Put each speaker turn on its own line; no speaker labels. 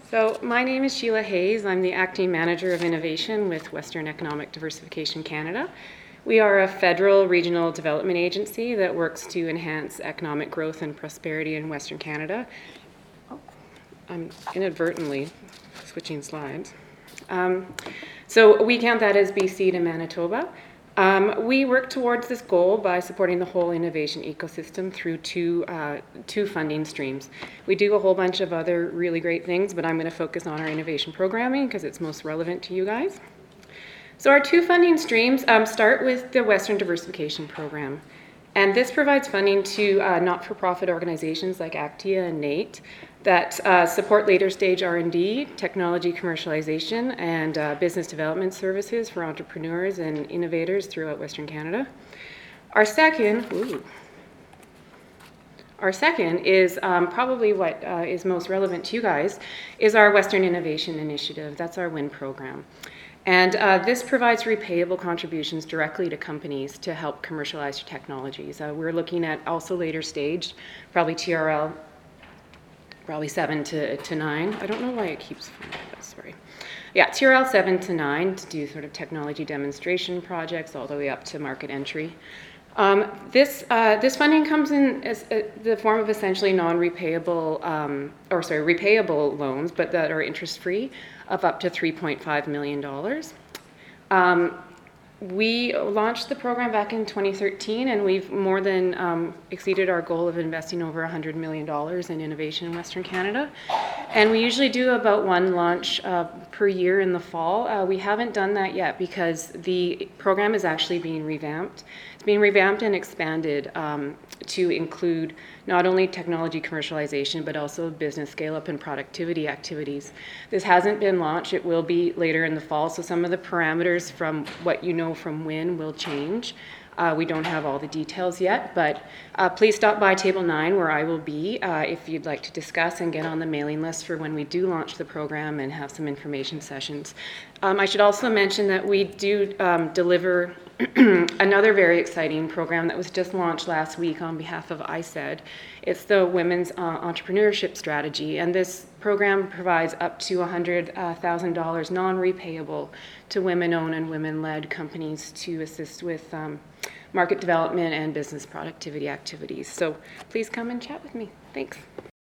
So my name is Sheila Hayes. I'm the Acting Manager of Innovation with Western Economic Diversification Canada. We are a federal regional development agency that works to enhance economic growth and prosperity in Western Canada. I'm inadvertently switching slides. So we count that as BC to Manitoba. We work towards this goal by supporting the whole innovation ecosystem through two funding streams. We do a whole bunch of other really great things, but I'm going to focus on our innovation programming because it's most relevant to you guys. So our two funding streams start with the Western Diversification Program. And this provides funding to not-for-profit organizations like Actia and NATE that support later stage R&D, technology commercialization, and business development services for entrepreneurs and innovators throughout Western Canada. Our second is probably what is most relevant to you guys, is our Western Innovation Initiative. That's our WIN program. And this provides repayable contributions directly to companies to help commercialize your technologies. We're looking at also later stage, probably TRL, probably 7 to 9. I don't know why it keeps, sorry. Yeah, TRL 7 to 9 to do sort of technology demonstration projects all the way up to market entry. This funding comes in as the form of essentially non-repayable, repayable loans, but that are interest-free, of up to $3.5 million. We launched the program back in 2013, and we've more than exceeded our goal of investing over $100 million in innovation in Western Canada. And we usually do about one launch per year in the fall. We haven't done that yet because the program is actually being revamped. It's being revamped and expanded to include not only technology commercialization, but also business scale-up and productivity activities. This hasn't been launched. It will be later in the fall, so some of the parameters from what you know from WIN will change. We don't have all the details yet, but please stop by Table 9 where I will be if you'd like to discuss and get on the mailing list for when we do launch the program and have some information sessions. I should also mention that we do deliver another very exciting program that was just launched last week on behalf of ISED. It's the Women's Entrepreneurship Strategy, and this program provides up to $100,000 non-repayable to women-owned and women-led companies to assist with market development and business productivity activities. So please come and chat with me. Thanks.